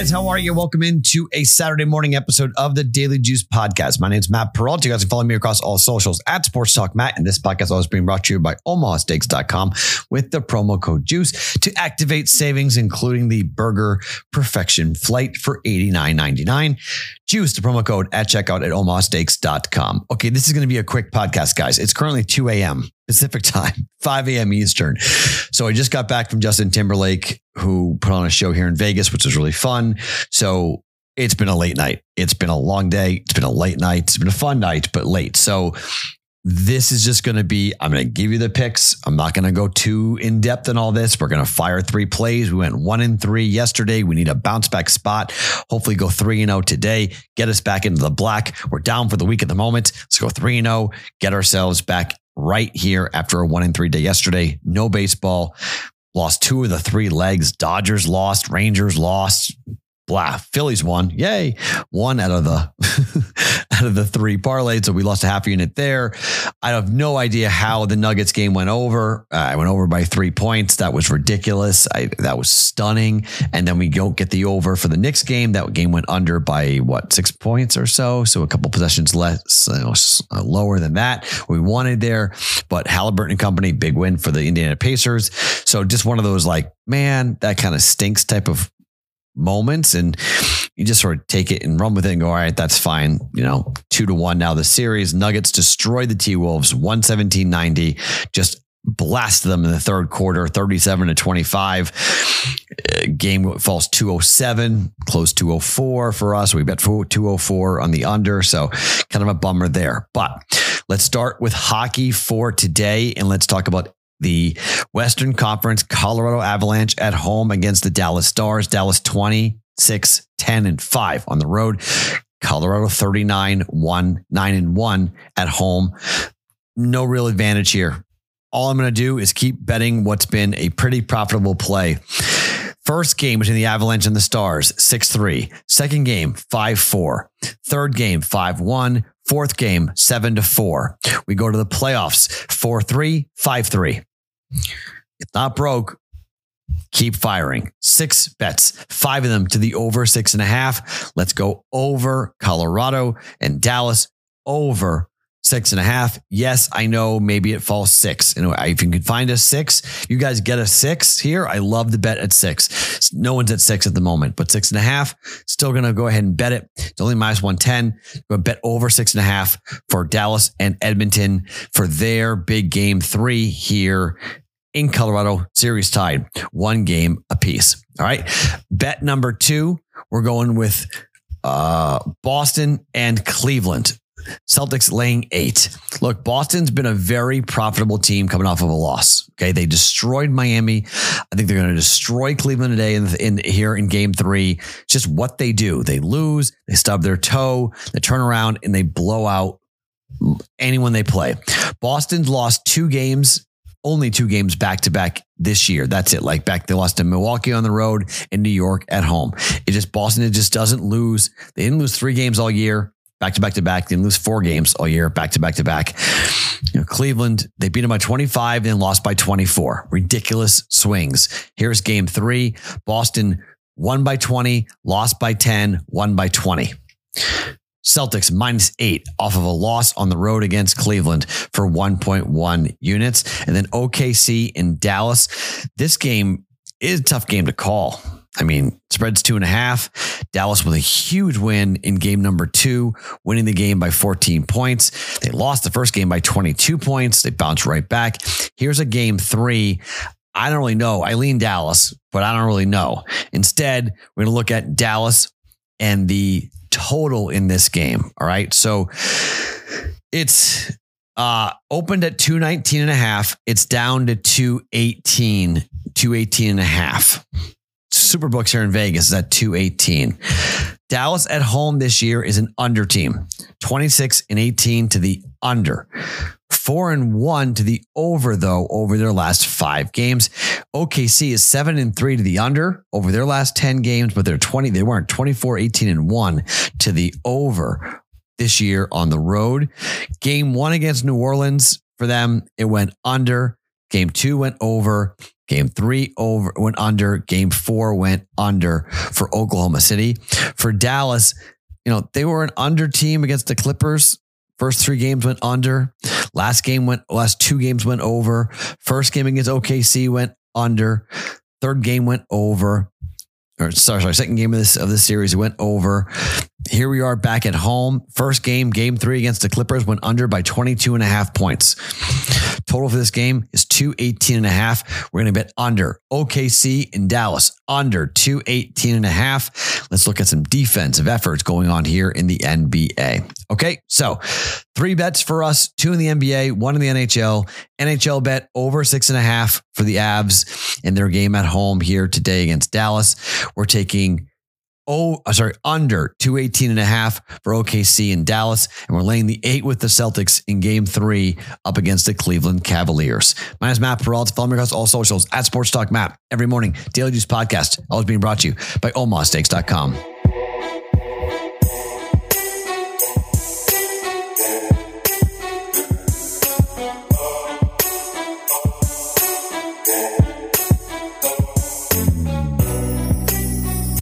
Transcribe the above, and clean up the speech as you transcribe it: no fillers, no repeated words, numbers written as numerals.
guys, how are you? Welcome into a Saturday morning episode of the Daily Juice Podcast. My name is Matt Peralta. You guys can follow me across all socials at Sports Talk Matt. And this podcast is always being brought to you by OmahaSteaks.com with the promo code JUICE to activate savings, including the Burger Perfection Flight for $89.99. Juice, the promo code at checkout at OmahaSteaks.com. Okay, this is going to be a quick podcast, guys. It's currently 2 a.m. Pacific time, 5 a.m. Eastern. So I just got back from Justin Timberlake, who put on a show here in Vegas, which was really fun. So it's been a late night. It's been a long day. It's been a late night. It's been a fun night, but late. So this is just going to be, I'm going to give you the picks. I'm not going to go too in depth in all this. We're going to fire 3 plays. We went 1-3 yesterday. We need a bounce back spot. Hopefully go 3-0 today. Get us back into the black. We're down for the week at the moment. Let's go 3-0. Get ourselves back right here after a 1-3 day yesterday. No baseball. Lost 2 of the 3 legs. Dodgers lost. Rangers lost. Blah. Phillies won. Yay. 1 out of the out of the 3 parlays. So we lost a half unit there. I have no idea how the Nuggets game went over. I went over by 3 points. That was ridiculous. That was stunning. And then we don't get the over for the Knicks game. That game went under by 6 points or so. So a couple possessions less, lower than that. We wanted there, but Halliburton and company, big win for the Indiana Pacers. So just one of those man, that kind of stinks type of moments, and you just sort of take it and run with it and go, all right, that's fine. 2-1 now the series. Nuggets destroyed the T-Wolves 117-90, just blasted them in the third quarter, 37-25. Game falls 207, close 204 for us. We bet 204 on the under, so kind of a bummer there. But let's start with hockey for today, and let's talk about the Western Conference. Colorado Avalanche at home against the Dallas Stars. Dallas 26-10-5 on the road. Colorado 39-9-1 at home. No real advantage here. All I'm going to do is keep betting what's been a pretty profitable play. First game between the Avalanche and the Stars, 6-3. Second game, 5-4. Third game, 5-1. Fourth game, 7-4. We go to the playoffs, 4-3, 5-3. It's not broke. Keep firing. 6 bets, 5 of them to the over 6.5. Let's go over Colorado and Dallas over 6.5. Yes, I know maybe it falls 6. And if you can find a 6, you guys get a 6 here. I love the bet at 6. No one's at 6 at the moment, but 6.5, still going to go ahead and bet it. It's only minus 110. Go bet over 6.5 for Dallas and Edmonton for their big game 3 here in Colorado. Series tied 1 game apiece. All right. Bet number 2, we're going with Boston and Cleveland. Celtics laying 8. Look, Boston's been a very profitable team coming off of a loss. Okay, they destroyed Miami. I think they're going to destroy Cleveland today here in game 3. It's just what they do. They lose, they stub their toe, they turn around and they blow out anyone they play. Boston's lost 2 games. Only 2 games back to back this year. That's it. They lost to Milwaukee on the road and New York at home. Boston just doesn't lose. They didn't lose 3 games all year. Back to back to back. They didn't lose 4 games all year. Back to back to back. Cleveland, they beat them by 25 and lost by 24. Ridiculous swings. Here's game 3. Boston won by 20, lost by 10, won by 20. Celtics minus 8 off of a loss on the road against Cleveland for 1.1 units. And then OKC in Dallas. This game is a tough game to call. Spread's 2.5. Dallas with a huge win in game number 2, winning the game by 14 points. They lost the first game by 22 points. They bounced right back. Here's a game 3. I don't really know. I lean Dallas, but I don't really know. Instead, we're going to look at Dallas and the total in this game. All right. So it's opened at 219.5. It's down to 218.5. Superbooks here in Vegas is at 218. Dallas at home this year is an under team. 26-18 to the under. 4-1 to the over, though, over their last 5 games. OKC is 7-3 to the under over their last 10 games, but they weren't 24-18-1 to the over this year on the road. Game 1 against New Orleans for them, it went under. Game 2 went over. Game 3 went under. Game 4 went under for Oklahoma City. For Dallas, they were an under team against the Clippers. First 3 games went under. Last 2 games went over. First game against OKC went under. Third game went over. Second game of this series went over. Here we are back at home. First game, game 3 against the Clippers, went under by 22.5 points. Total for this game is 218.5. We're going to bet under OKC in Dallas, under 218.5. Let's look at some defensive efforts going on here in the NBA. Okay, so 3 bets for us, 2 in the NBA, 1 in the NHL. NHL bet over 6.5 for the Avs in their game at home here today against Dallas. We're taking under 218.5 for OKC in Dallas. And we're laying the 8 with the Celtics in game 3 up against the Cleveland Cavaliers. My name is Matt Peralta. Follow me across all socials at Sports Talk Matt. Every morning, Daily Juice Podcast, always being brought to you by OmahaSteaks.com.